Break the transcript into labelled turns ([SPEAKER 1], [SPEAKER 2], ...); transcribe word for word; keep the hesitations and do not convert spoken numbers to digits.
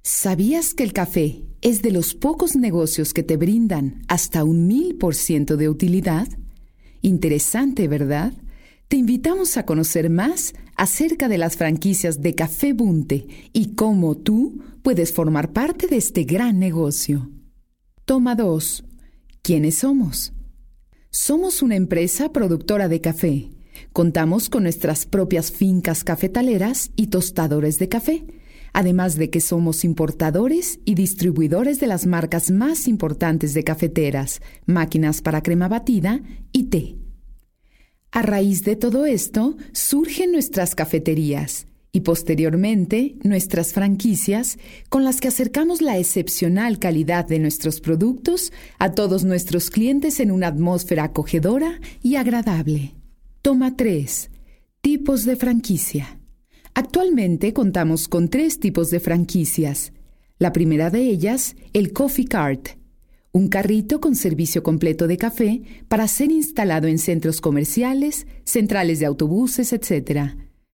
[SPEAKER 1] ¿Sabías que el café es de los pocos negocios que te brindan hasta un mil por ciento de utilidad? Interesante, ¿verdad? Te invitamos a conocer más acerca de las franquicias de Café Bunte y cómo tú puedes formar parte de este gran negocio. Toma dos. ¿Quiénes somos? Somos una empresa productora de café. Contamos con nuestras propias fincas cafetaleras y tostadores de café, además de que somos importadores y distribuidores de las marcas más importantes de cafeteras, máquinas para crema batida y té. A raíz de todo esto, surgen nuestras cafeterías y posteriormente nuestras franquicias, con las que acercamos la excepcional calidad de nuestros productos a todos nuestros clientes en una atmósfera acogedora y agradable. Toma tres. Tipos de franquicia. Actualmente contamos con tres tipos de franquicias. La primera de ellas, el Coffee Cart, un carrito con servicio completo de café para ser instalado en centros comerciales, centrales de autobuses, etcétera.